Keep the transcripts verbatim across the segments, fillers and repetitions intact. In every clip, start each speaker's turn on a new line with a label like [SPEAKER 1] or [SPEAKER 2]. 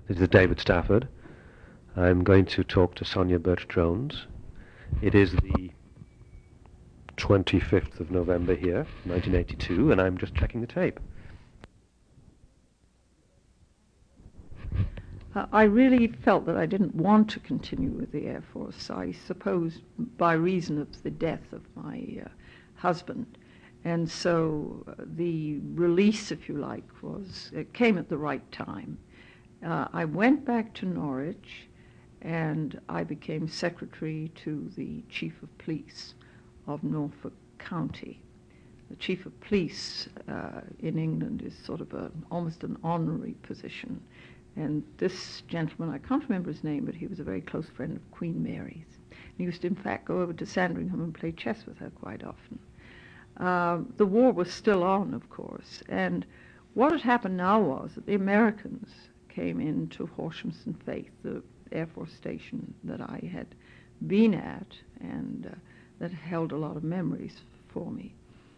[SPEAKER 1] This is David Stafford. I'm going to talk to Sonia Birch-Jones. It is the twenty-fifth of November here, nineteen eighty-two, and I'm just checking the tape.
[SPEAKER 2] Uh, I really felt that I didn't want to continue with the Air Force, I suppose by reason of the death of my uh, husband. And so uh, the release, if you like, was it came at the right time. Uh, I went back to Norwich, and I became secretary to the Chief of Police of Norfolk County. The Chief of Police uh, in England is sort of a, almost an honorary position. And this gentleman, I can't remember his name, but he was a very close friend of Queen Mary's. He used to, in fact, go over to Sandringham and play chess with her quite often. Uh, the war was still on, of course, and what had happened now was that the Americans came into Horshamson Faith, the Air Force station that I had been at, and uh, that held a lot of memories for me.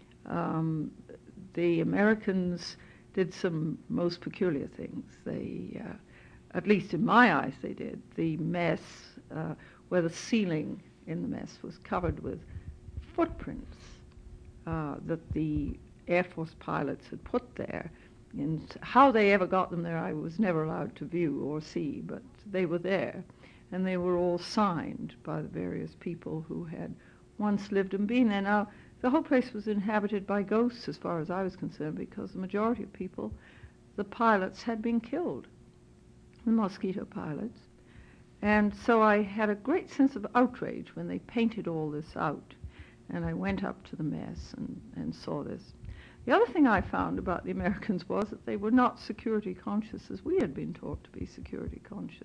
[SPEAKER 2] Um, the Americans did some most peculiar things. They, uh, at least in my eyes, they did. The mess, uh, where the ceiling in the mess was covered with footprints uh, that the Air Force pilots had put there. And how they ever got them there, I was never allowed to view or see, but they were there. And they were all signed by the various people who had once lived and been there. Now, the whole place was inhabited by ghosts as far as I was concerned, because the majority of people, the pilots, had been killed, the Mosquito pilots. And so I had a great sense of outrage when they painted all this out. And I went up to the mess and, and saw this. The other thing I found about the Americans was that they were not security conscious as we had been taught to be security conscious.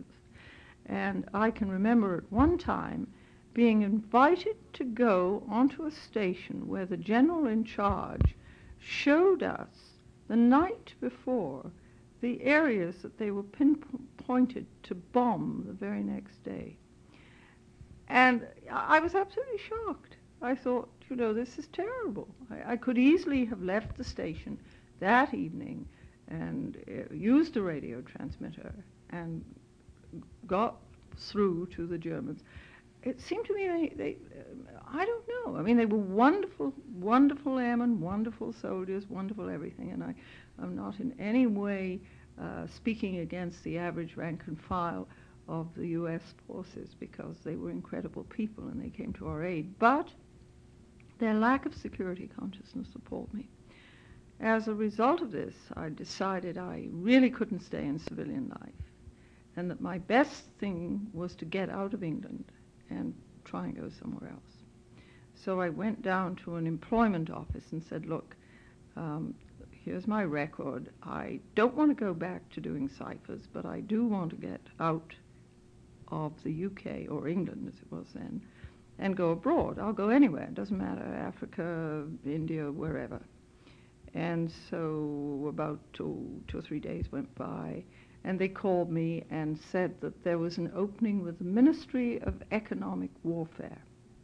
[SPEAKER 2] And I can remember at one time being invited to go onto a station where the general in charge showed us the night before the areas that they were pinpointed to bomb the very next day. And I was absolutely shocked. I thought, you know, this is terrible. I, I could easily have left the station that evening and uh, used a radio transmitter and got through to the Germans. It seemed to me they, they uh, I don't know. I mean, they were wonderful, wonderful airmen, wonderful soldiers, wonderful everything. And I, I'm not in any way uh, speaking against the average rank and file of the U S forces, because they were incredible people and they came to our aid. But their lack of security consciousness appalled me. As a result of this, I decided I really couldn't stay in civilian life, and that my best thing was to get out of England and try and go somewhere else. So I went down to an employment office and said, look, um, here's my record. I don't want to go back to doing ciphers, but I do want to get out of the U K, or England as it was then, and go abroad. I'll go anywhere. It doesn't matter, Africa, India, wherever. And so about two, two or three days went by, and they called me and said that there was an opening with the Ministry of Economic Warfare.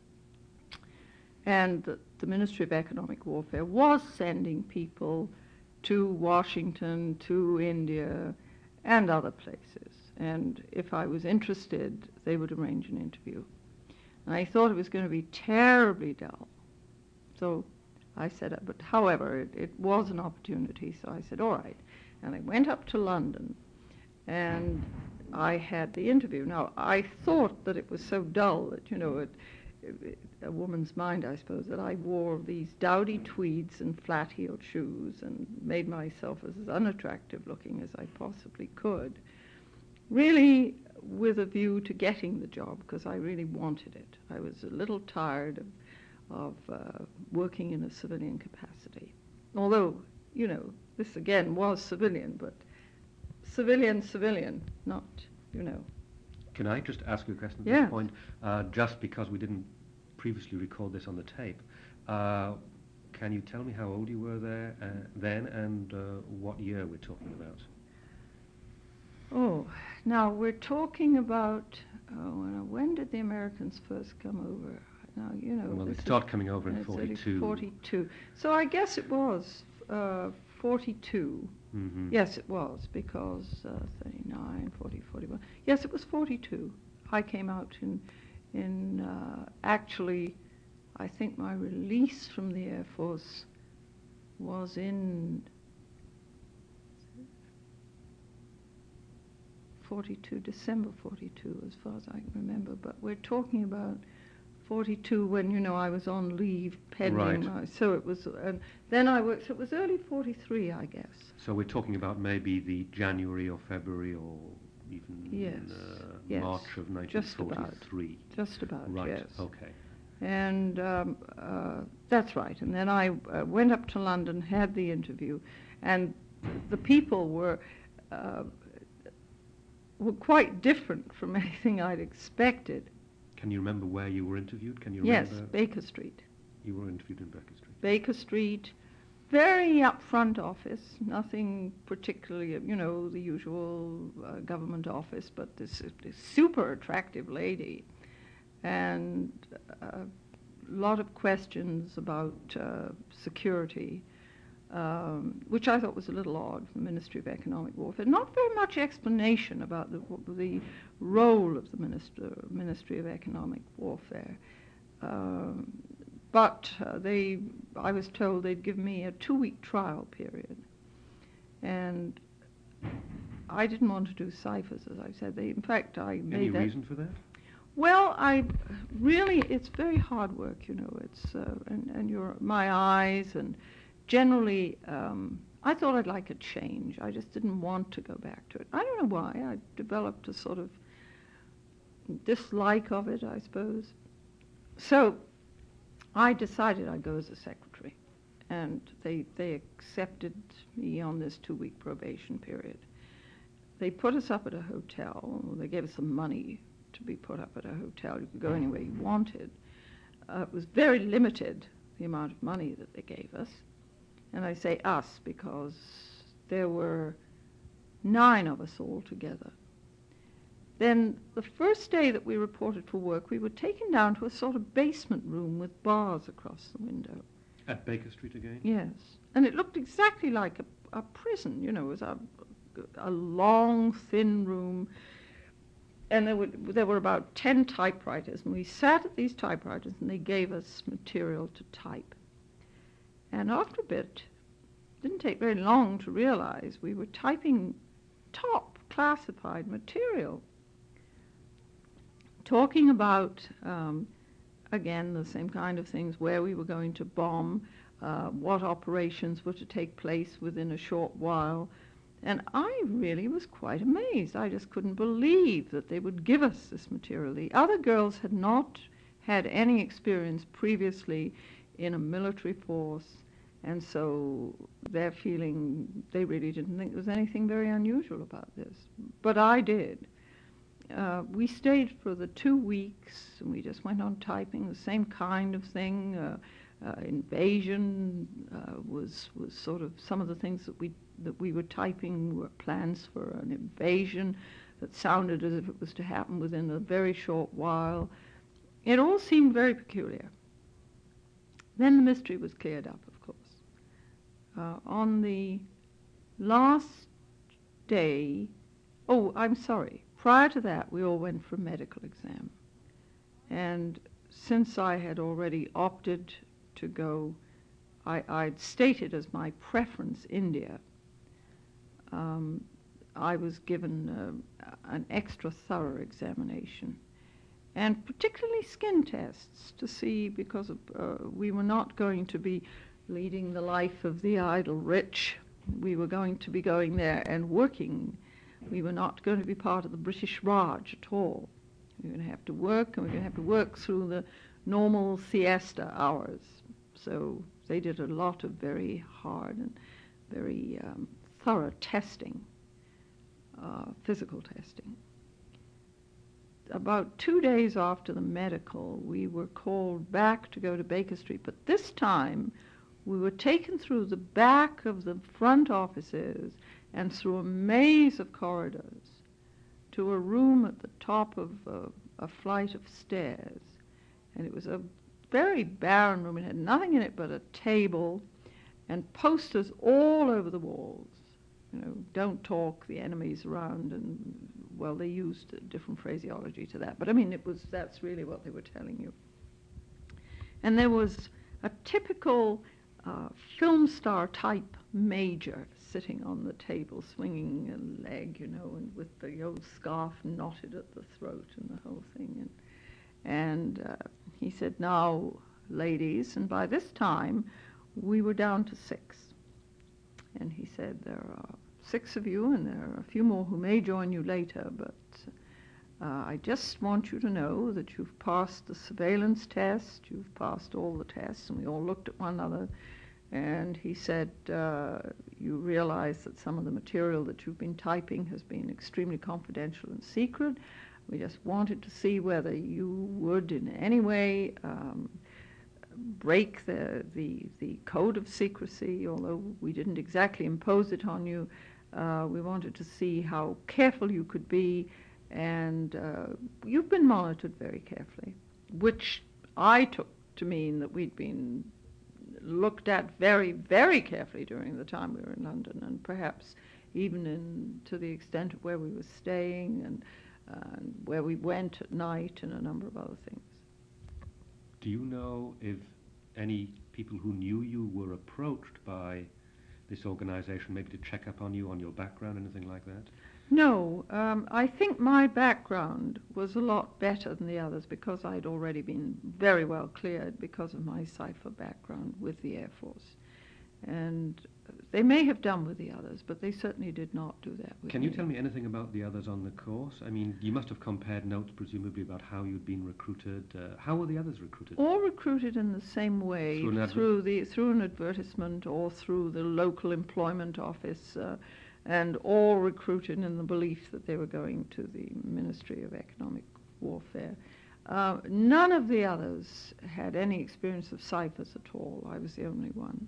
[SPEAKER 2] And that the Ministry of Economic Warfare was sending people to Washington, to India, and other places. And if I was interested, they would arrange an interview. And I thought it was going to be terribly dull. So I said, but however, it, it was an opportunity, so I said, all right. And I went up to London, and I had the interview. Now, I thought that it was so dull that, you know, it, it, a woman's mind, I suppose, that I wore these dowdy tweeds and flat-heeled shoes and made myself as unattractive looking as I possibly could, really with a view to getting the job, because I really wanted it. I was a little tired of, of uh, working in a civilian capacity. Although, you know, this again was civilian, but civilian, civilian, not, you know.
[SPEAKER 1] Can I just ask you a question at
[SPEAKER 2] Yeah.
[SPEAKER 1] this point? Uh, just because we didn't previously record this on the tape, uh, can you tell me how old you were there uh, then, and uh, what year we're talking about?
[SPEAKER 2] Oh, now we're talking about, uh, when, when did the Americans first come over? Now, you know.
[SPEAKER 1] Well, they
[SPEAKER 2] this
[SPEAKER 1] started
[SPEAKER 2] is-
[SPEAKER 1] coming over in
[SPEAKER 2] it's
[SPEAKER 1] forty-two.
[SPEAKER 2] forty-two. So I guess it was uh, forty-two.
[SPEAKER 1] Mm-hmm.
[SPEAKER 2] Yes, it was, because uh, thirty-nine, forty, forty-one. Yes, it was forty-two. I came out in, in uh, actually, I think my release from the Air Force was in forty-two, December forty-two, as far as I can remember. But we're talking about forty-two when, you know, I was on leave pending.
[SPEAKER 1] Right.
[SPEAKER 2] My, so it was, and then I worked, so it was early forty-three, I guess.
[SPEAKER 1] So we're talking about maybe the January or February or even
[SPEAKER 2] Yes,
[SPEAKER 1] uh,
[SPEAKER 2] yes,
[SPEAKER 1] March of
[SPEAKER 2] just about.
[SPEAKER 1] nineteen forty-three.
[SPEAKER 2] Just about,
[SPEAKER 1] Right.
[SPEAKER 2] yes.
[SPEAKER 1] Okay.
[SPEAKER 2] And um, uh, that's right. And then I uh, went up to London, had the interview, and the people were uh, were quite different from anything I'd expected.
[SPEAKER 1] Can you remember where you were interviewed? Can you
[SPEAKER 2] Yes,
[SPEAKER 1] remember?
[SPEAKER 2] Baker Street.
[SPEAKER 1] You were interviewed in Baker Street.
[SPEAKER 2] Baker Street, very upfront office, nothing particularly, you know, the usual uh, government office, but this, this super attractive lady, and a lot of questions about uh, security, um, which I thought was a little odd from the Ministry of Economic Warfare. Not very much explanation about the, the role of the Minister, Ministry of Economic Warfare. Um, but uh, they, I was told they'd give me a two-week trial period. And I didn't want to do ciphers, as I said. They, in fact, I made
[SPEAKER 1] Any
[SPEAKER 2] that...
[SPEAKER 1] reason for that?
[SPEAKER 2] Well, I really, it's very hard work, you know. It's, uh, and, and your, my eyes, and generally, um, I thought I'd like a change. I just didn't want to go back to it. I don't know why. I developed a sort of dislike of it, I suppose. So I decided I'd go as a secretary, and they, they accepted me on this two-week probation period. They put us up at a hotel. They gave us some money to be put up at a hotel. You could go anywhere you wanted. Uh, it was very limited, the amount of money that they gave us. And I say us because there were nine of us all together. Then the first day that we reported for work, we were taken down to a sort of basement room with bars across the window.
[SPEAKER 1] At Baker Street again?
[SPEAKER 2] Yes. And it looked exactly like a, a prison, you know. It was a, a long, thin room. And there were, there were about ten typewriters, and we sat at these typewriters, and they gave us material to type. And after a bit, it didn't take very long to realize we were typing top classified material, talking about, um, again, the same kind of things, where we were going to bomb, uh, what operations were to take place within a short while. And I really was quite amazed. I just couldn't believe that they would give us this material. The other girls had not had any experience previously in a military force, and so their feeling, they really didn't think there was anything very unusual about this. But I did. Uh, we stayed for the two weeks, and we just went on typing the same kind of thing. Uh, uh, invasion uh, was was sort of some of the things that we that we were typing were plans for an invasion that sounded as if it was to happen within a very short while. It all seemed very peculiar. Then the mystery was cleared up, of course. Uh, on the last day, oh, I'm sorry, prior to that, we all went for a medical exam. And since I had already opted to go, I, I'd stated as my preference India. Um, I was given uh, an extra thorough examination, and particularly skin tests to see, because of, uh, we were not going to be leading the life of the idle rich. We were going to be going there and working. We were not going to be part of the British Raj at all. We were going to have to work, and we were going to have to work through the normal siesta hours. So they did a lot of very hard and very um, thorough testing, uh, physical testing. About two days after the medical, we were called back to go to Baker Street, but this time we were taken through the back of the front offices and through a maze of corridors to a room at the top of uh, a flight of stairs. And it was a very barren room. It had nothing in it but a table and posters all over the walls. you know, don't talk, the enemy's around, and, well, they used a different phraseology to that. But, I mean, it was, that's really what they were telling you. And there was a typical uh, film star type major sitting on the table, swinging a leg, you know, and with the old scarf knotted at the throat and the whole thing. And, and uh, he said, now, ladies, and by this time we were down to six. And he said, there are six of you, and there are a few more who may join you later, but uh, I just want you to know that you've passed the surveillance test, you've passed all the tests. And we all looked at one another, and he said, uh, you realize that some of the material that you've been typing has been extremely confidential and secret. We just wanted to see whether you would in any way um, break the, the, the code of secrecy, although we didn't exactly impose it on you. Uh, we wanted to see how careful you could be, and uh, you've been monitored very carefully, which I took to mean that we'd been looked at very, very carefully during the time we were in London, and perhaps even in, to the extent of where we were staying and uh, where we went at night and a number of other things.
[SPEAKER 1] Do you know if any people who knew you were approached by this organization, maybe to check up on you, on your background, anything like that?
[SPEAKER 2] No, um, I think my background was a lot better than the others because I'd already been very well cleared because of my cipher background with the Air Force. And they may have done with the others, but they certainly did not do that with
[SPEAKER 1] Can
[SPEAKER 2] me.
[SPEAKER 1] you tell me anything about the others on the course? I mean, you must have compared notes, presumably, about how you'd been recruited. Uh, how were the others recruited?
[SPEAKER 2] All recruited in the same way,
[SPEAKER 1] Through an
[SPEAKER 2] through, the, through an advertisement or through the local employment office, uh, and all recruited in the belief that they were going to the Ministry of Economic Warfare. Uh, none of the others had any experience of ciphers at all. I was the only one.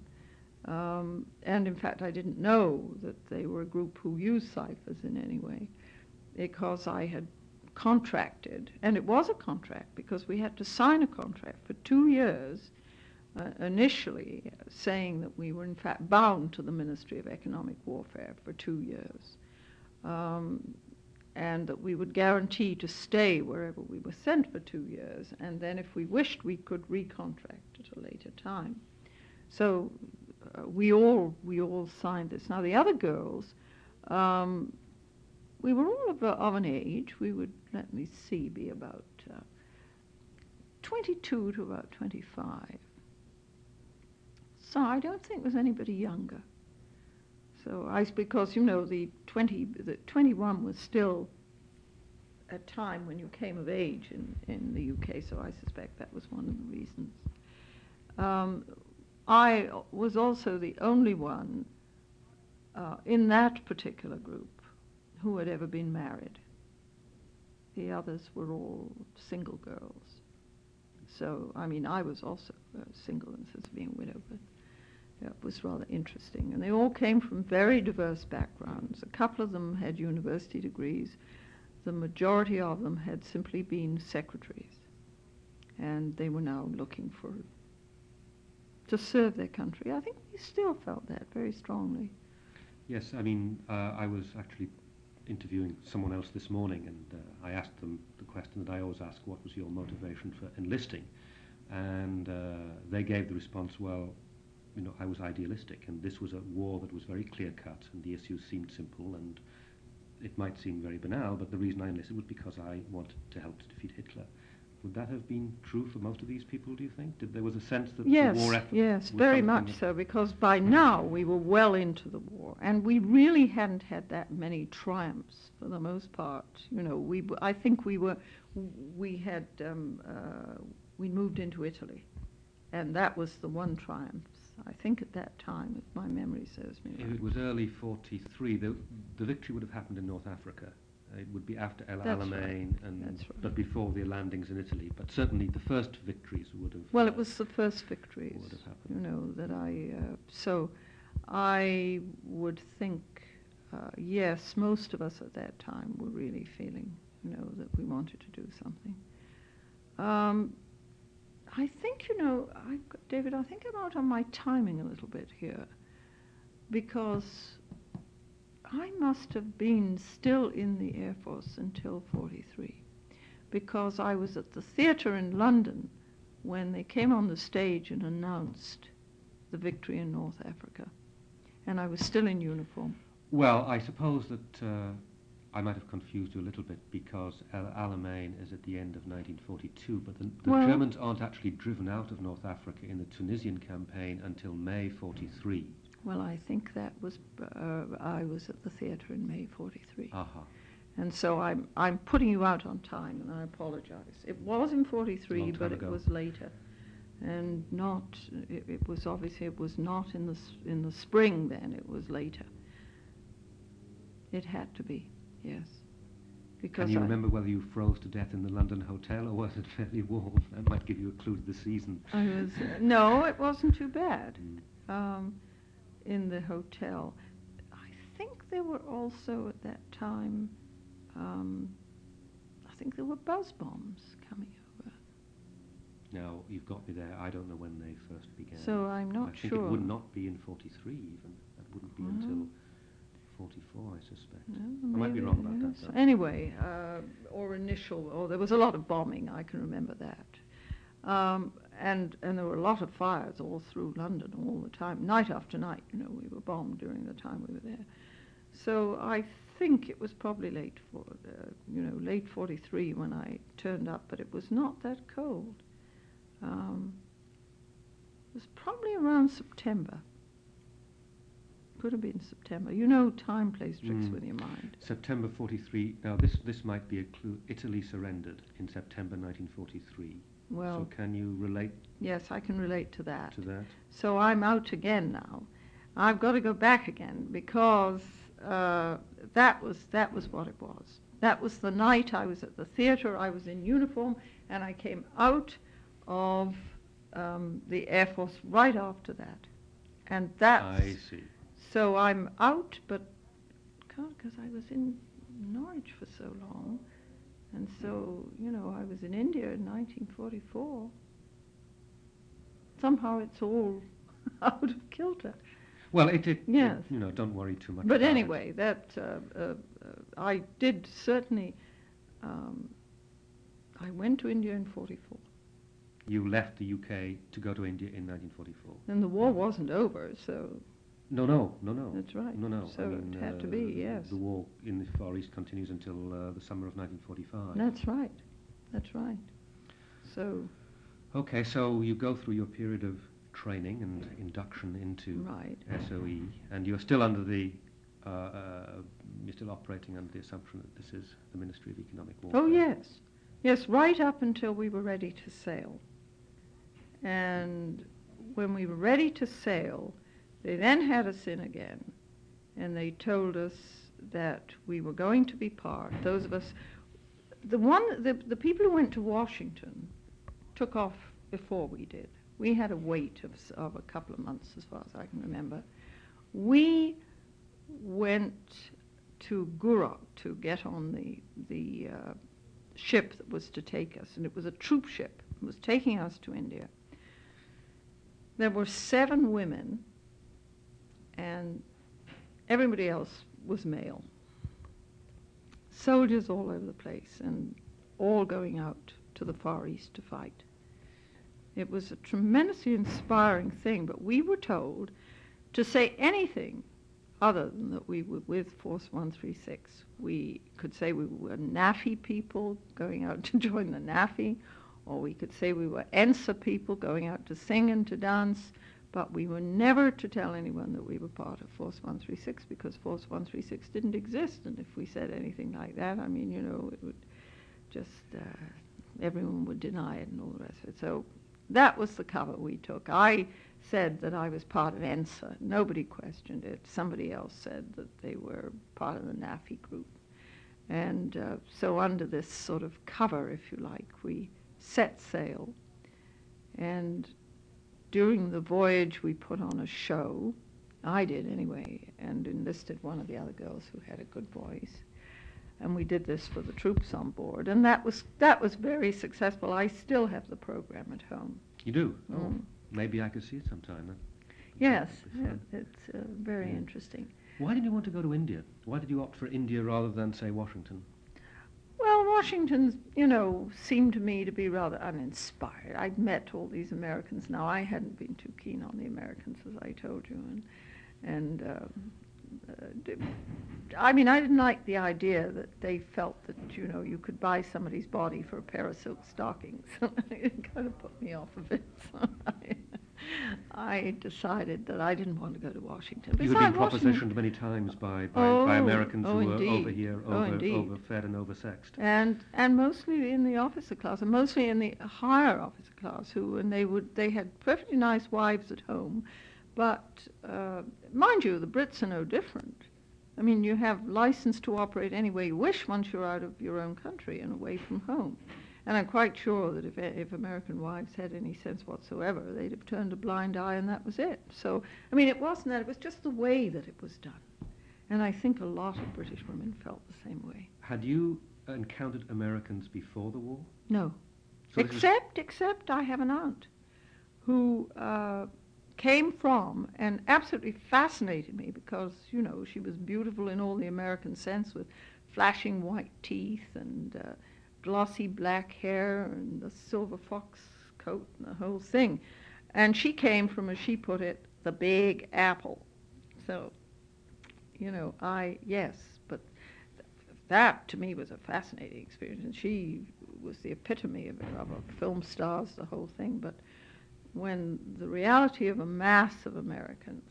[SPEAKER 2] Um, and in fact, I didn't know that they were a group who used ciphers in any way, because I had contracted, and it was a contract because we had to sign a contract for two years uh, initially, uh, saying that we were in fact bound to the Ministry of Economic Warfare for two years, um, and that we would guarantee to stay wherever we were sent for two years, and then if we wished we could recontract at a later time. So uh, we all we all signed this. Now the other girls, um, we were all of, uh, of an age. We would, let me see, be about uh, twenty-two to about twenty-five. So I don't think there was anybody younger. So I, because you know the twenty, the twenty-one was still a time when you came of age in in the U K. So I suspect that was one of the reasons. Um, I was also the only one uh, in that particular group who had ever been married. The others were all single girls. So, I mean, I was also uh, single and since being a widow, but it was rather interesting. And they all came from very diverse backgrounds. A couple of them had university degrees. The majority of them had simply been secretaries. And they were now looking for to serve their country. I think we still felt that very strongly.
[SPEAKER 1] Yes, I mean, uh, I was actually interviewing someone else this morning, and uh, I asked them the question that I always ask: what was your motivation for enlisting? And uh, they gave the response, well, you know, I was idealistic, and this was a war that was very clear-cut, and the issues seemed simple, and it might seem very banal, but the reason I enlisted was because I wanted to help to defeat Hitler. Would that have been true for most of these people, do you think? Did there was a sense that
[SPEAKER 2] yes,
[SPEAKER 1] the war effort
[SPEAKER 2] Yes,
[SPEAKER 1] was
[SPEAKER 2] very
[SPEAKER 1] something
[SPEAKER 2] much
[SPEAKER 1] that
[SPEAKER 2] so, because by now we were well into the war, and we really hadn't had that many triumphs for the most part. You know, we I think we were we had um, uh, we moved into Italy, and that was the one triumph. I think at that time, if my memory serves me right.
[SPEAKER 1] If it was early forty-three, the, the victory would have happened in North Africa. Uh, it would be after El
[SPEAKER 2] That's
[SPEAKER 1] Alamein,
[SPEAKER 2] right.
[SPEAKER 1] and
[SPEAKER 2] That's right.
[SPEAKER 1] but before the landings in Italy. But certainly the first victories would have.
[SPEAKER 2] Well,
[SPEAKER 1] uh,
[SPEAKER 2] it was the first victories,
[SPEAKER 1] would have happened.
[SPEAKER 2] you know, that I. Uh, so, I would think, uh, yes, most of us at that time were really feeling, you know, that we wanted to do something. Um, I think, you know, I, David, I think I'm out on my timing a little bit here, because I must have been still in the Air Force until forty-three, because I was at the theatre in London when they came on the stage and announced the victory in North Africa, and I was still in uniform.
[SPEAKER 1] Well, I suppose that uh, I might have confused you a little bit, because El Alamein is at the end of nineteen forty-two, but the, the
[SPEAKER 2] Well-
[SPEAKER 1] Germans aren't actually driven out of North Africa in the Tunisian campaign until May forty-three.
[SPEAKER 2] Well, I think that was, uh, I was at the theatre in May forty-three.
[SPEAKER 1] Aha.
[SPEAKER 2] And so I'm, I'm putting you out on time, and I apologize. It was in
[SPEAKER 1] It's a
[SPEAKER 2] forty-three,
[SPEAKER 1] long
[SPEAKER 2] but
[SPEAKER 1] time
[SPEAKER 2] it
[SPEAKER 1] ago.
[SPEAKER 2] was later. And not, it, it was obviously, it was not in the, s- in the spring then, it was later. It had to be, yes. Because
[SPEAKER 1] Can you
[SPEAKER 2] I,
[SPEAKER 1] remember whether you froze to death in the London hotel, or was it fairly warm? That might give you a clue to the season.
[SPEAKER 2] I was, no, it wasn't too bad.
[SPEAKER 1] Mm.
[SPEAKER 2] Um, in the hotel. I think there were also at that time, um, I think there were buzz bombs coming over.
[SPEAKER 1] Now, you've got me there. I don't know when they first began.
[SPEAKER 2] So I'm not
[SPEAKER 1] I think
[SPEAKER 2] sure.
[SPEAKER 1] it would not be in forty-three even. That wouldn't be
[SPEAKER 2] Well,
[SPEAKER 1] until forty-four, I suspect.
[SPEAKER 2] No,
[SPEAKER 1] I might be
[SPEAKER 2] maybe
[SPEAKER 1] wrong about
[SPEAKER 2] it is.
[SPEAKER 1] that, though.
[SPEAKER 2] Anyway, uh, or initial, or there was a lot of bombing, I can remember that. Um, and, and there were a lot of fires all through London all the time, night after night, you know, we were bombed during the time we were there. So I think it was probably late, for, uh, you know, late forty-three when I turned up, but it was not that cold. Um, it was probably around September. Could have been September. You know, time plays tricks
[SPEAKER 1] Mm.
[SPEAKER 2] with your mind.
[SPEAKER 1] September forty-three. Now, this, this might be a clue. Italy surrendered in September nineteen forty-three.
[SPEAKER 2] Well,
[SPEAKER 1] So can you relate
[SPEAKER 2] yes, I can relate to that.
[SPEAKER 1] to that?
[SPEAKER 2] So I'm out again now. I've got to go back again because uh, that was that was what it was. That was the night I was at the theatre. I was in uniform, and I came out of um, the Air Force right after that. And that's
[SPEAKER 1] I see.
[SPEAKER 2] so I'm out, but because I was in Norwich for so long, and so you know I was in India in nineteen forty-four. Somehow it's all out of kilter.
[SPEAKER 1] Well, it did.
[SPEAKER 2] Yes.
[SPEAKER 1] You know, don't worry too much.
[SPEAKER 2] But
[SPEAKER 1] about
[SPEAKER 2] anyway, that uh, uh, uh, I did certainly. Um, I went to India in forty-four.
[SPEAKER 1] it. You left the U K to go to India in nineteen forty-four.
[SPEAKER 2] Then the war wasn't over, so
[SPEAKER 1] No, no, no, no.
[SPEAKER 2] that's right.
[SPEAKER 1] No, no.
[SPEAKER 2] So
[SPEAKER 1] I mean,
[SPEAKER 2] it had to
[SPEAKER 1] uh,
[SPEAKER 2] be, yes.
[SPEAKER 1] The war in the Far East continues until uh, the summer of nineteen forty-five.
[SPEAKER 2] That's right. That's right. So
[SPEAKER 1] Okay, so you go through your period of training and induction into
[SPEAKER 2] right.
[SPEAKER 1] S O E, and you're still under the, uh, uh, you're still operating under the assumption that this is the Ministry of Economic Warfare.
[SPEAKER 2] Oh yes, yes. Right up until we were ready to sail, and when we were ready to sail, they then had us in again, and they told us that we were going to be part. Those of us, the one, the the people who went to Washington, took off before we did. We had a wait of, s- of a couple of months, as far as I can remember. We went to Gurok to get on the the uh, ship that was to take us, and it was a troop ship. It was taking us to India. There were seven women, and everybody else was male. Soldiers all over the place, and all going out to the Far East to fight. It was a tremendously inspiring thing, but we were told to say anything other than that we were with Force one thirty-six. We could say we were NAFI people going out to join the NAFI, or we could say we were ENSA people going out to sing and to dance, but we were never to tell anyone that we were part of Force one thirty-six, because Force one thirty-six didn't exist, and if we said anything like that, I mean, you know, it would just, uh, everyone would deny it and all the rest of it. So that was the cover we took. I said that I was part of ENSA. Nobody questioned it. Somebody else said that they were part of the NAFI group. And uh, so under this sort of cover, if you like, we set sail. And during the voyage, we put on a show. I did anyway, and enlisted one of the other girls who had a good voice. And we did this for the troops on board, and that was that was very successful. I still have the program at home.
[SPEAKER 1] You do? Oh,
[SPEAKER 2] Mm.
[SPEAKER 1] maybe I could see it sometime then.
[SPEAKER 2] Yes,
[SPEAKER 1] That'd be fun.
[SPEAKER 2] it, it's uh, very
[SPEAKER 1] Yeah.
[SPEAKER 2] interesting.
[SPEAKER 1] Why did you want to go to India? Why did you opt for India rather than, say, Washington?
[SPEAKER 2] Well, Washington, you know, seemed to me to be rather uninspired. I'd met all these Americans. Now, I hadn't been too keen on the Americans, as I told you, and and um, uh, d- I mean, I didn't like the idea that they felt that, you know, you could buy somebody's body for a pair of silk stockings. It kind of put me off a bit. So I, I decided that I didn't want to go to Washington.
[SPEAKER 1] You had been
[SPEAKER 2] Besides, Washington-
[SPEAKER 1] propositioned many times by, by,
[SPEAKER 2] Oh,
[SPEAKER 1] by Americans
[SPEAKER 2] oh,
[SPEAKER 1] who were
[SPEAKER 2] indeed.
[SPEAKER 1] over here,
[SPEAKER 2] Oh,
[SPEAKER 1] over,
[SPEAKER 2] indeed.
[SPEAKER 1] overfed and oversexed.
[SPEAKER 2] and and mostly in the officer class, and mostly in the higher officer class, who and they would they had perfectly nice wives at home, but uh, mind you, the Brits are no different. I mean, you have license to operate any way you wish once you're out of your own country and away from home. And I'm quite sure that if if American wives had any sense whatsoever, they'd have turned a blind eye, and that was it. So, I mean, it wasn't that; it was just the way that it was done. And I think a lot of British women felt the same way.
[SPEAKER 1] Had you encountered Americans before the war?
[SPEAKER 2] No.
[SPEAKER 1] So this was-
[SPEAKER 2] Except, except I have an aunt who uh, came from and absolutely fascinated me because, you know, she was beautiful in all the American sense with flashing white teeth and uh, glossy black hair and the silver fox coat and the whole thing. And she came from, as she put it, the Big Apple. So, you know, I, yes, but th- that to me was a fascinating experience. And she was the epitome of, of a film stars, the whole thing. But when the reality of a mass of Americans,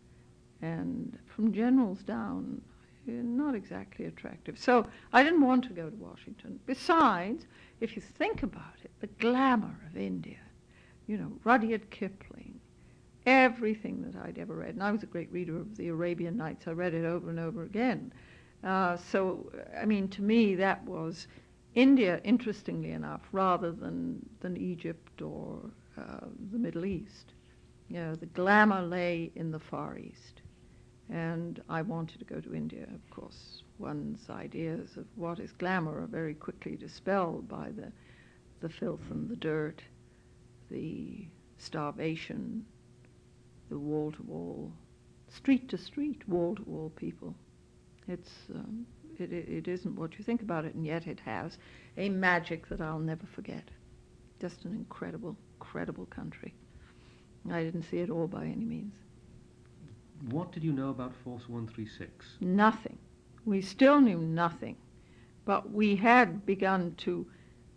[SPEAKER 2] and from generals down, eh, not exactly attractive. So I didn't want to go to Washington. Besides, if you think about it, the glamour of India, you know, Rudyard Kipling, everything that I'd ever read, and I was a great reader of the Arabian Nights. I read it over and over again. Uh, so, I mean, to me, that was India, interestingly enough, rather than, than Egypt or uh, the Middle East. You know, the glamour lay in the Far East. And I wanted to go to India. Of course, one's ideas of what is glamour are very quickly dispelled by the, the filth and the dirt, the starvation, the wall-to-wall, street-to-street, wall-to-wall people. It's um, it, it, it isn't what you think about it, and yet it has a magic that I'll never forget. Just an incredible, incredible country. I didn't see it all by any means.
[SPEAKER 1] What did you know about Force one thirty-six?
[SPEAKER 2] Nothing. We still knew nothing, but we had begun to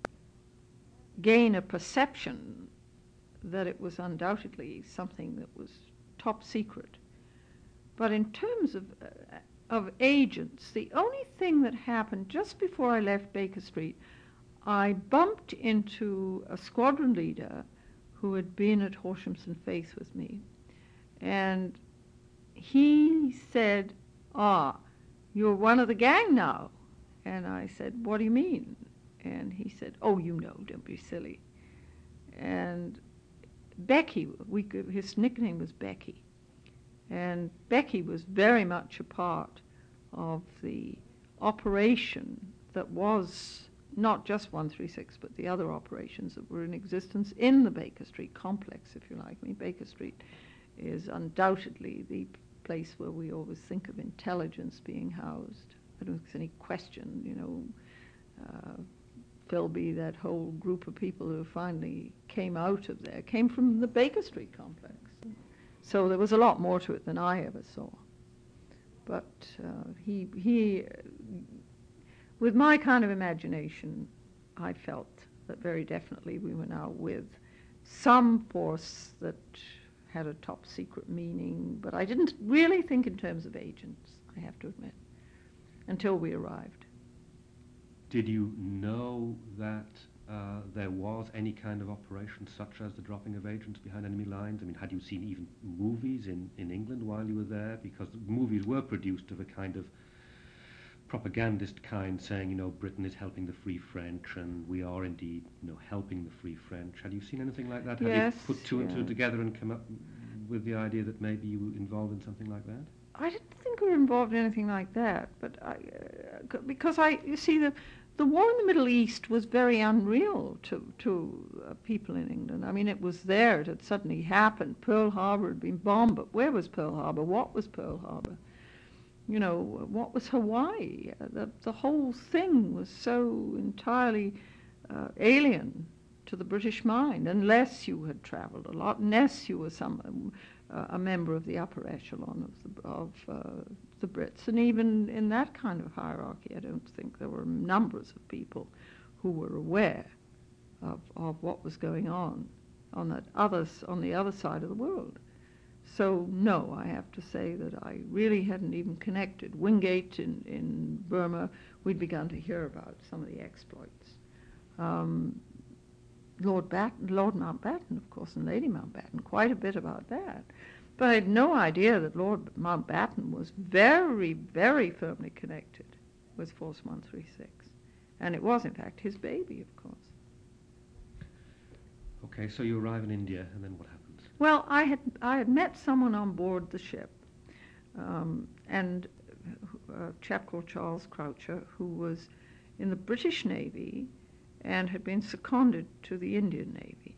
[SPEAKER 2] gain a perception that it was undoubtedly something that was top secret. But in terms of uh, of agents, the only thing that happened just before I left Baker Street, I bumped into a squadron leader who had been at Horshams and Faith with me, and he said, "Ah, you're one of the gang now." And I said, "What do you mean?" And he said, "Oh, you know, don't be silly." And Becky, we could, his nickname was Becky. And Becky was very much a part of the operation that was not just one thirty-six, but the other operations that were in existence in the Baker Street complex, if you like. I mean, Baker Street is undoubtedly the place where we always think of intelligence being housed. I don't think there's any question, you know, uh, Philby, that whole group of people who finally came out of there, came from the Baker Street complex. So there was a lot more to it than I ever saw. But uh, he, he, with my kind of imagination, I felt that very definitely we were now with some force that had a top secret meaning, but I didn't really think in terms of agents, I have to admit, until we arrived.
[SPEAKER 1] Did you know that uh, there was any kind of operation such as the dropping of agents behind enemy lines? I mean, had you seen even movies in, in England while you were there? Because the movies were produced of a kind of propagandist kind, saying, you know, Britain is helping the Free French, and we are indeed, you know, helping the Free French. Had you seen anything like that? Had
[SPEAKER 2] Yes,
[SPEAKER 1] you put two and two
[SPEAKER 2] yes.
[SPEAKER 1] together and come up with the idea that maybe you were involved in something like that?
[SPEAKER 2] I didn't think we were involved in anything like that, but I, uh, c- because I, you see, the the war in the Middle East was very unreal to to uh, people in England. I mean, it was there; it had suddenly happened. Pearl Harbor had been bombed, but where was Pearl Harbor? What was Pearl Harbor? You know, what was Hawaii? Uh, The, the whole thing was so entirely uh, alien to the British mind, unless you had traveled a lot, unless you were some um, uh, a member of the upper echelon of the, of uh, the Brits. And even in that kind of hierarchy, I don't think there were numbers of people who were aware of, of what was going on on that others on the other side of the world. So no, I have to say that I really hadn't even connected. Wingate in, in Burma, we'd begun to hear about some of the exploits. Um, Lord Batten, Lord Mountbatten, of course, and Lady Mountbatten, quite a bit about that. But I had no idea that Lord Mountbatten was very, very firmly connected with Force one thirty-six. And it was, in fact, his baby, of course.
[SPEAKER 1] Okay, so you arrive in India, and then what happens?
[SPEAKER 2] Well, I had I had met someone on board the ship, um, and a chap called Charles Croucher, who was in the British Navy and had been seconded to the Indian Navy.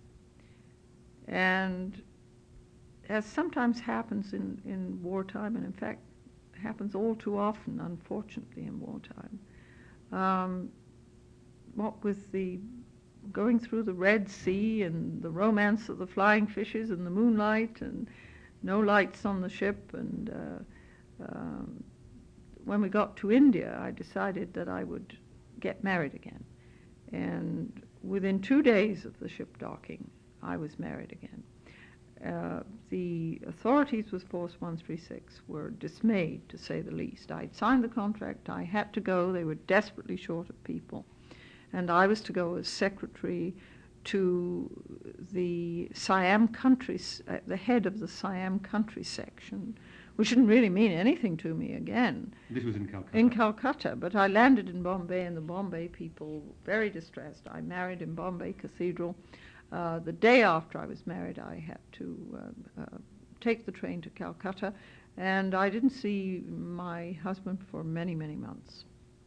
[SPEAKER 2] And as sometimes happens in, in wartime, and in fact happens all too often, unfortunately, in wartime, um, what with the going through the Red Sea and the romance of the flying fishes and the moonlight and no lights on the ship, and uh, um, when we got to India, I decided that I would get married again. And within two days of the ship docking, I was married again. Uh, the authorities with Force one thirty-six were dismayed, to say the least. I'd signed the contract, I had to go, they were desperately short of people. And I was to go as secretary to the Siam country, uh, the head of the Siam country section, which didn't really mean anything to me again.
[SPEAKER 1] This was in Calcutta?
[SPEAKER 2] In Calcutta, but I landed in Bombay, and the Bombay people, very distressed. I married in Bombay Cathedral. Uh, the day after I was married, I had to uh, uh, take the train to Calcutta, and I didn't see my husband for many, many months.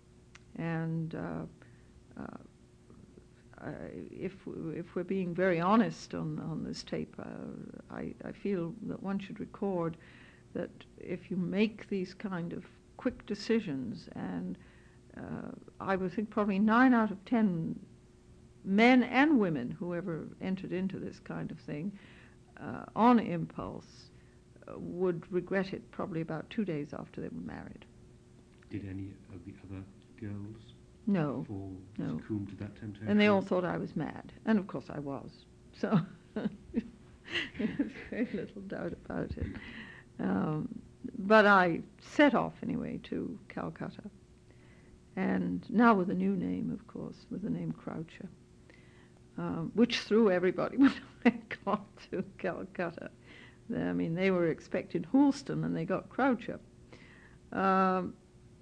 [SPEAKER 2] And uh, uh, I, if if we're being very honest on on this tape, uh, I I feel that one should record that if you make these kind of quick decisions, and uh, I would think probably nine out of ten men and women who ever entered into this kind of thing uh, on impulse uh, would regret it probably about two days after they were married.
[SPEAKER 1] Did any of the other girls
[SPEAKER 2] No,
[SPEAKER 1] fall
[SPEAKER 2] no.
[SPEAKER 1] succumb to that temptation?
[SPEAKER 2] And they all thought I was mad, and of course I was. So there's very little doubt about it. Um, but I set off anyway to Calcutta, and now with a new name, of course, with the name Croucher, um, which threw everybody when I got to Calcutta. I mean, they were expecting Houlston, and they got Croucher. Um,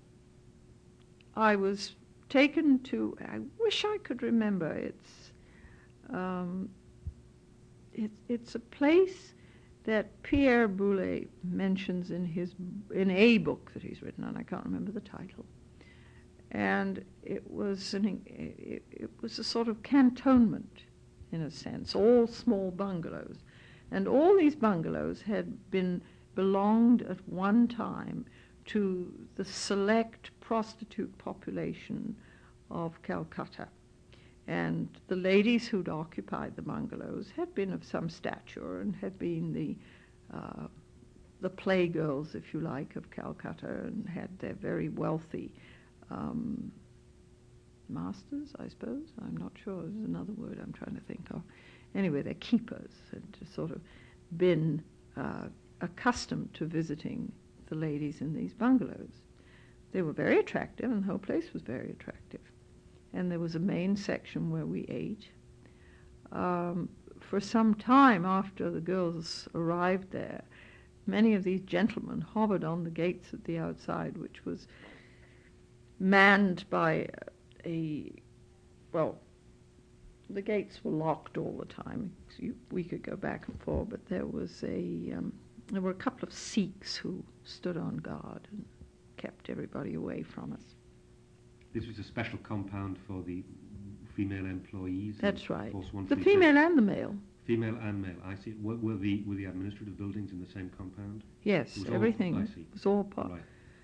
[SPEAKER 2] I was taken to, I wish I could remember, it's, um, it, it's a place that Pierre Boulez mentions in his in a book that he's written, and I can't remember the title. And it was an it, it was a sort of cantonment, in a sense, all small bungalows, and all these bungalows had been belonged at one time to the select prostitute population of Calcutta. And the ladies who'd occupied the bungalows had been of some stature and had been the uh, the playgirls, if you like, of Calcutta, and had their very wealthy um, masters, I suppose. I'm not sure. There's another word I'm trying to think of. Anyway, their keepers had sort of been uh, accustomed to visiting the ladies in these bungalows. They were very attractive, and the whole place was very attractive. And there was a main section where we ate. Um, for some time after the girls arrived there, many of these gentlemen hovered on the gates at the outside, which was manned by a, well, the gates were locked all the time. You, we could go back and forth, but there was a, um, there were a couple of Sikhs who stood on guard and kept everybody away from us.
[SPEAKER 1] This was a special compound for the female employees?
[SPEAKER 2] That's right.
[SPEAKER 1] Force one
[SPEAKER 2] The
[SPEAKER 1] thirty-six?
[SPEAKER 2] female and the male.
[SPEAKER 1] Female and male, I see. Were, were, the, were the administrative buildings in the same compound?
[SPEAKER 2] Yes,
[SPEAKER 1] It was all-
[SPEAKER 2] everything
[SPEAKER 1] I see.
[SPEAKER 2] was all part.
[SPEAKER 1] Right.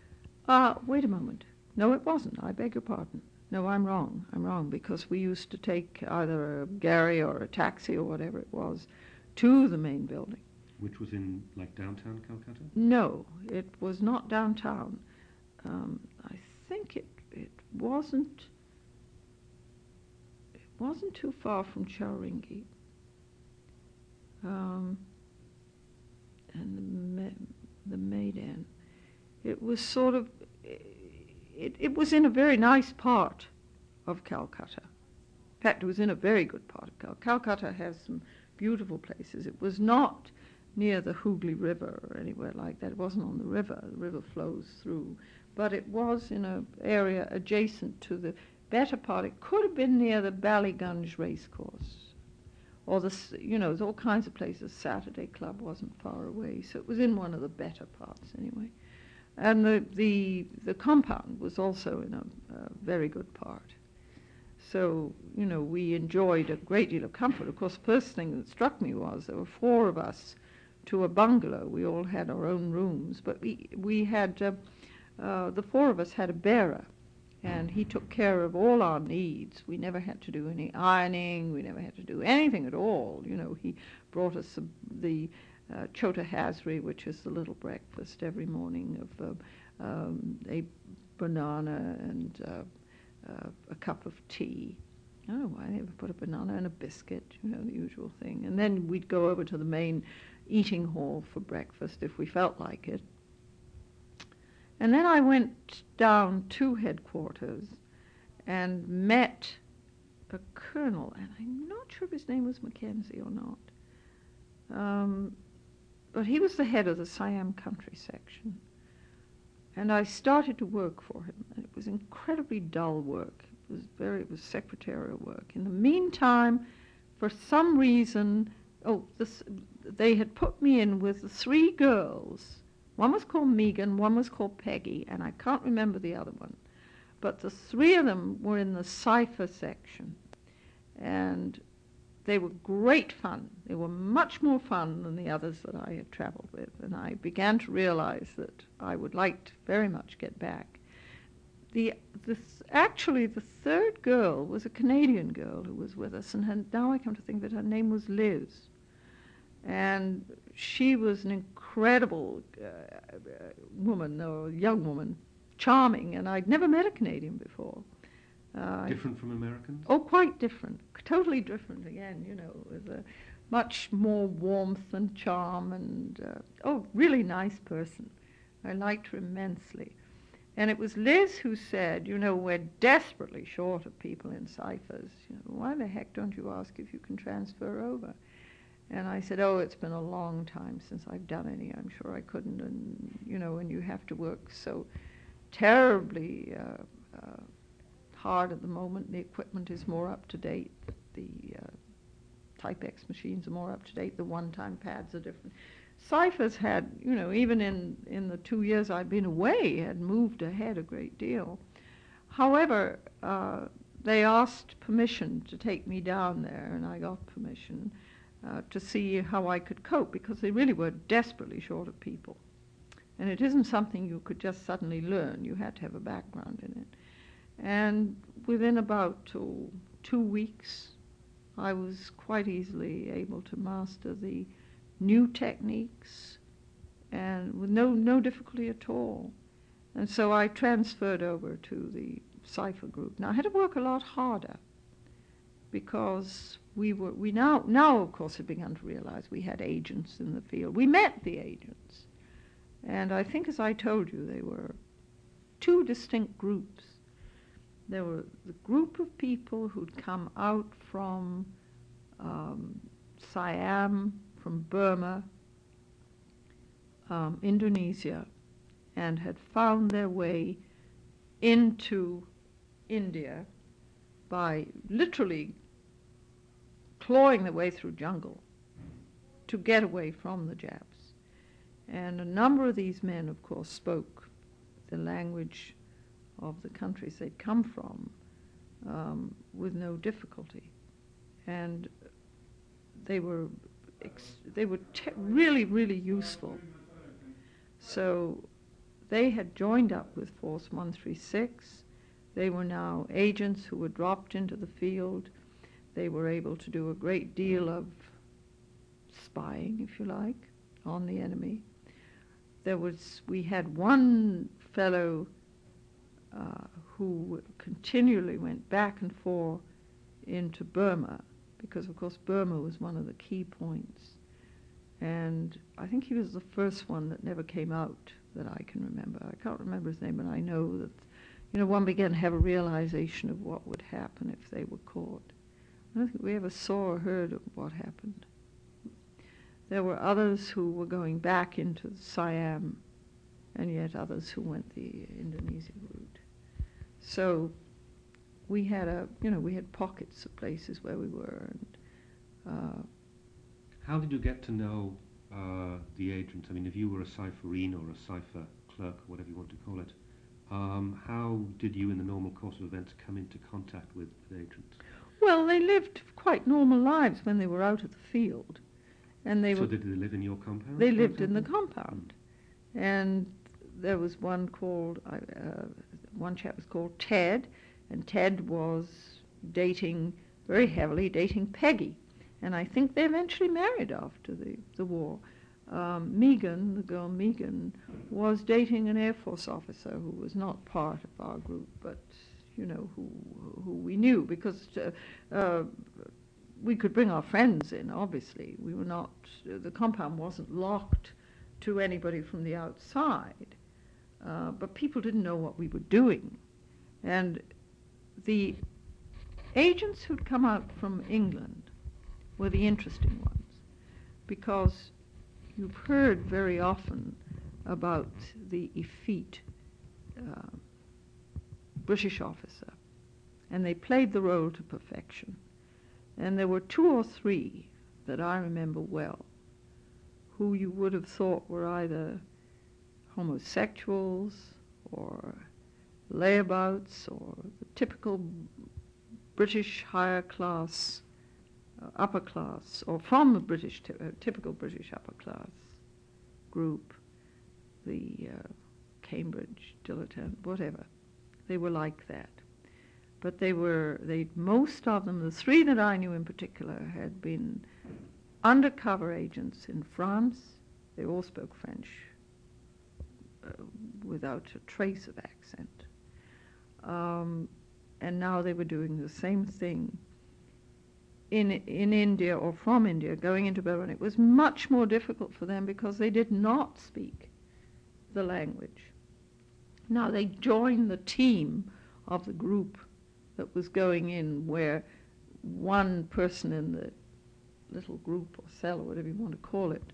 [SPEAKER 2] Uh, wait a moment. No, it wasn't. I beg your pardon. No, I'm wrong. I'm wrong, because we used to take either a gharry or a taxi or whatever it was to the main building.
[SPEAKER 1] Which was in, like, downtown Calcutta?
[SPEAKER 2] No, it was not downtown. Um, I think it it wasn't it wasn't too far from Chowringhee. Um, and the Ma- the Maidan. It was sort of it, it was in a very nice part of Calcutta. In fact, it was in a very good part of Calcutta. Calcutta has some beautiful places. It was not near the Hooghly River or anywhere like that. It wasn't on the river. The river flows through. But it was in an area adjacent to the better part. It could have been near the Ballygunge racecourse. Or, the, you know, there's all kinds of places. Saturday Club wasn't far away. So it was in one of the better parts anyway. And the, the, the compound was also in a, a very good part. So, you know, we enjoyed a great deal of comfort. Of course, the first thing that struck me was there were four of us to a bungalow. We all had our own rooms, but we, we had, uh, uh, the four of us had a bearer, and he took care of all our needs. We never had to do any ironing. We never had to do anything at all. You know, he brought us the, the uh, chota hazri, which is the little breakfast every morning of uh, um, a banana and uh, uh, a cup of tea. I don't know why they ever put a banana and a biscuit, you know, the usual thing. And then we'd go over to the main eating hall for breakfast if we felt like it. And then I went down to headquarters and met a colonel, and I'm not sure if his name was Mackenzie or not. Um, but he was the head of the Siam country section. And I started to work for him. And it was incredibly dull work. It was very, it was secretarial work. In the meantime, for some reason, oh, this, they had put me in with the three girls. One was called Megan, one was called Peggy, and I can't remember the other one. But the three of them were in the cipher section. And they were great fun. They were much more fun than the others that I had traveled with. And I began to realize that I would like to very much get back. The, the, actually, the third girl was a Canadian girl who was with us, and her, now I come to think that her name was Liz. And she was an incredible uh, woman, or young woman, charming, and I'd never met a Canadian before. Uh,
[SPEAKER 1] different from Americans?
[SPEAKER 2] Oh, quite different. Totally different again, you know, with a much more warmth and charm, and, uh, oh, really nice person. I liked her immensely. And it was Liz who said, you know, we're desperately short of people in ciphers. You know, why the heck don't you ask if you can transfer over? And I said, oh, it's been a long time since I've done any. I'm sure I couldn't. And, you know, and you have to work so terribly uh, uh, hard at the moment. The equipment is more up to date. The uh, Type-X machines are more up to date. The one-time pads are different. Ciphers had, you know, even in, in the two years I'd been away, had moved ahead a great deal. However, uh, they asked permission to take me down there, and I got permission uh, to see how I could cope, because they really were desperately short of people. And it isn't something you could just suddenly learn. You had to have a background in it. And within about two, two weeks, I was quite easily able to master the new techniques, and with no, no difficulty at all. And so I transferred over to the cipher group. Now, I had to work a lot harder, because we were, we now, now of course had begun to realize we had agents in the field. We met the agents. And I think, as I told you, they were two distinct groups. There were the group of people who'd come out from um, Siam, from Burma, um, Indonesia, and had found their way into India by literally clawing their way through jungle to get away from the Japs. And a number of these men, of course, spoke the language of the countries they'd come from um, with no difficulty. And they were ex they were te really, really useful. So they had joined up with Force one thirty-six. They were now agents who were dropped into the field. They were able to do a great deal of spying, if you like, on the enemy. There was, we had one fellow uh, who continually went back and forth into Burma, because of course Burma was one of the key points. And I think he was the first one that never came out that I can remember. I can't remember his name, but I know that, you know, one began to have a realization of what would happen if they were caught. I don't think we ever saw or heard of what happened. There were others who were going back into Siam, and yet others who went the Indonesia route. So we had a, you know, we had pockets of places where we were. And, uh,
[SPEAKER 1] how did you get to know uh, the agent? I mean, if you were a cipherine or a cipher clerk, or whatever you want to call it, um, how did you, in the normal course of events, come into contact with, with agents?
[SPEAKER 2] Well, they lived quite normal lives when they were out of the field. And they
[SPEAKER 1] so
[SPEAKER 2] were,
[SPEAKER 1] did they live in your compound?
[SPEAKER 2] They lived in the compound. Mm. And there was one called, uh, one chap was called Ted, and Ted was dating, very heavily dating Peggy. And I think they eventually married after the, the war. Um, Megan, the girl Megan, was dating an Air Force officer who was not part of our group, but, you know, who, who we knew, because uh, uh, we could bring our friends in, obviously. We were not, uh, the compound wasn't locked to anybody from the outside, uh, but people didn't know what we were doing. And the agents who'd come out from England were the interesting ones, because you've heard very often about the effete uh, British officer, and they played the role to perfection. And there were two or three that I remember well, who you would have thought were either homosexuals or layabouts or the typical British higher class, uh, upper class, or from a British, t- uh, typical British upper class group, the uh, Cambridge, dilettante, whatever. They were like that. But they were, they most of them, the three that I knew in particular, had been undercover agents in France. They all spoke French uh, without a trace of accent. Um, and now they were doing the same thing in in India or from India, going into Burma. It was much more difficult for them because they did not speak the language. Now they joined the team of the group that was going in, where one person in the little group or cell or whatever you want to call it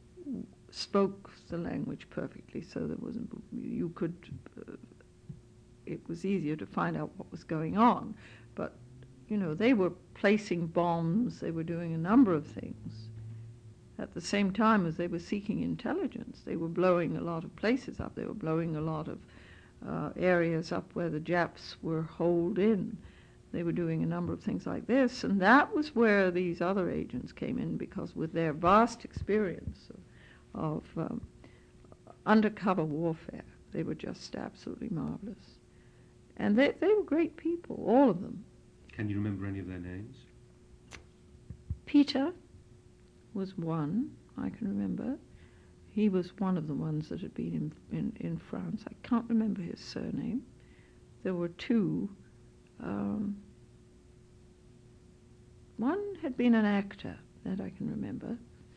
[SPEAKER 2] spoke the language perfectly, so there wasn't, you could, uh, it was easier to find out what was going on. But, you know, they were placing bombs, they were doing a number of things at the same time as they were seeking intelligence. They were blowing a lot of places up, they were blowing a lot of uh, areas up where the Japs were holed in. They were doing a number of things like this, and that was where these other agents came in, because with their vast experience of, of um, undercover warfare, they were just absolutely marvelous. And they, they were great people, all of them.
[SPEAKER 1] Can you remember any of their names?
[SPEAKER 2] Peter was one, I can remember. He was one of the ones that had been in, in, in France. I can't remember his surname. There were two. Um, one had been an actor, that I can remember.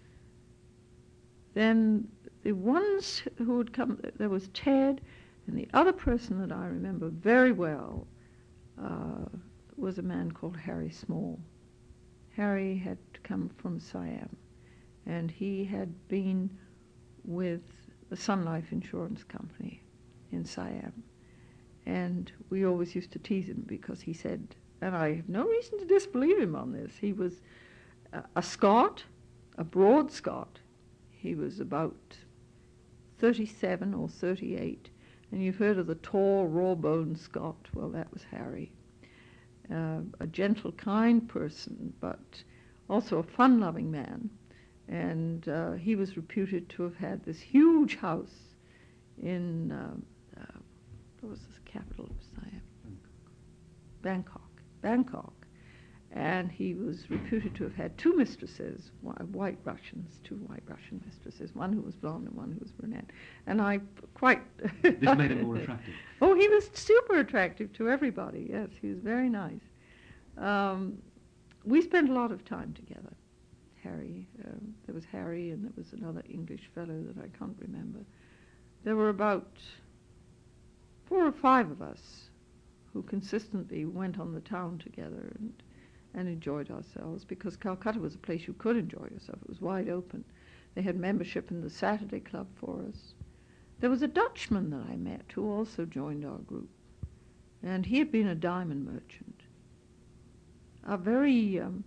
[SPEAKER 2] Then the ones who had come, there was Ted, and the other person that I remember very well uh, was a man called Harry Small. Harry had come from Siam, and he had been with the Sun Life Insurance Company in Siam. And we always used to tease him because he said, and I have no reason to disbelieve him on this, he was a, a Scot, a broad Scot. He was about thirty-seven or thirty-eight, and you've heard of the tall, raw-boned Scot. Well, that was Harry. Uh, a gentle, kind person, but also a fun-loving man. And uh, he was reputed to have had this huge house in, uh, uh, what was the capital of Siam? Bangkok. Bangkok. And he was reputed to have had two mistresses, white Russians, two white Russian mistresses, one who was blonde and one who was brunette. And I quite...
[SPEAKER 1] This made him more attractive.
[SPEAKER 2] Oh, he was super attractive to everybody, yes. He was very nice. Um, we spent a lot of time together. Harry, uh, there was Harry and there was another English fellow that I can't remember. There were about four or five of us who consistently went on the town together and and enjoyed ourselves, because Calcutta was a place you could enjoy yourself. It was wide open. They had membership in the Saturday Club for us. There was a Dutchman that I met who also joined our group, and he had been a diamond merchant. A very um,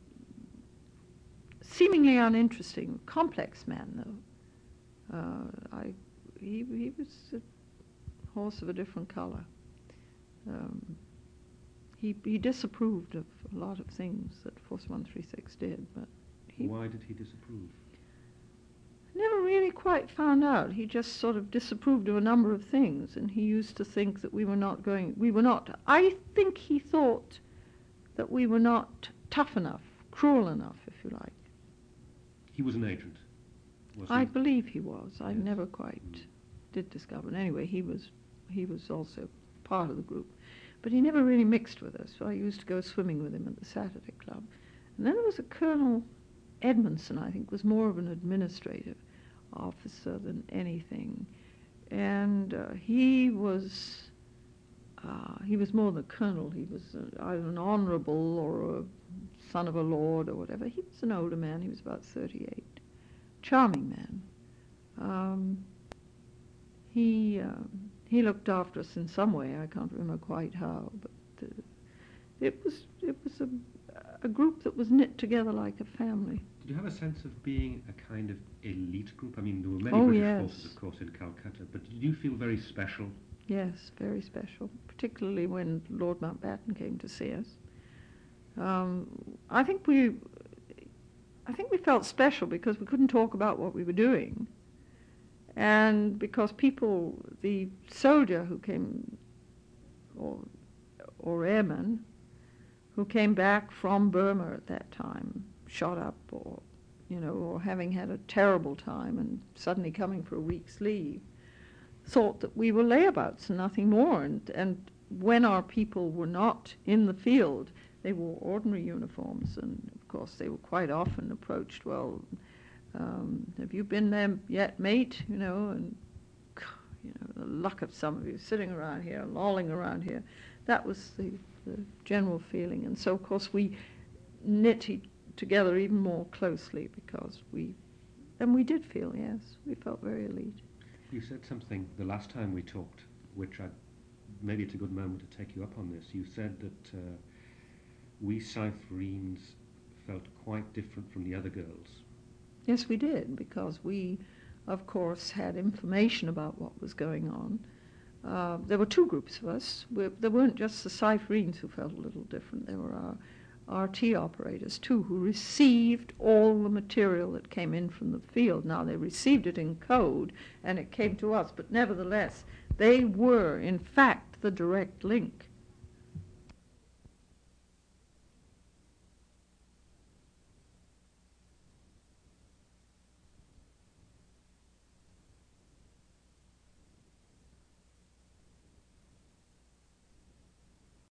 [SPEAKER 2] seemingly uninteresting, complex man, though. Uh, I, he, he was a horse of a different color. Um, He, he disapproved of a lot of things that Force one thirty-six did, but he...
[SPEAKER 1] Why did he disapprove?
[SPEAKER 2] Never really quite found out. He just sort of disapproved of a number of things, and he used to think that we were not going... We were not... I think he thought that we were not tough enough, cruel enough, if you like.
[SPEAKER 1] He was an agent, was
[SPEAKER 2] I
[SPEAKER 1] he?
[SPEAKER 2] believe he was. I
[SPEAKER 1] Yes.
[SPEAKER 2] never quite mm. did discover it. Anyway, he was, he was also part of the group. But he never really mixed with us, so I used to go swimming with him at the Saturday Club. And then there was a Colonel Edmondson, I think, was more of an administrative officer than anything. And uh, he was uh, he was more than a colonel. He was uh, either an honorable or a son of a lord or whatever. He was an older man. He was about thirty-eight. Charming man. Um, he... Uh, He looked after us in some way. I can't remember quite how, but uh, it was it was a, a group that was knit together like a family.
[SPEAKER 1] Did you have a sense of being a kind of elite group? I mean, there were many
[SPEAKER 2] Oh,
[SPEAKER 1] British
[SPEAKER 2] yes.
[SPEAKER 1] forces, of course, in Calcutta, but did you feel very special?
[SPEAKER 2] Yes, very special, particularly when Lord Mountbatten came to see us. Um, I think we, I think we felt special because we couldn't talk about what we were doing. And because people, the soldier who came, or, or airman, who came back from Burma at that time, shot up or, you know, or having had a terrible time and suddenly coming for a week's leave, thought that we were layabouts and nothing more. And, and when our people were not in the field, they wore ordinary uniforms. And, of course, they were quite often approached, well, Um, have you been there yet, mate? You know, and you know, the luck of some of you sitting around here, lolling around here. That was the, the general feeling. And so, of course, we knit e- together even more closely because we, and we did feel, yes, we felt very elite.
[SPEAKER 1] You said something the last time we talked, which I, maybe it's a good moment to take you up on this. You said that uh, we South-Reens felt quite different from the other girls.
[SPEAKER 2] Yes, we did, because we, of course, had information about what was going on. Uh, there were two groups of us. We're, there weren't just the Cypherines who felt a little different. There were our R T operators, too, who received all the material that came in from the field. Now, they received it in code, and it came to us, but nevertheless, they were, in fact, the direct link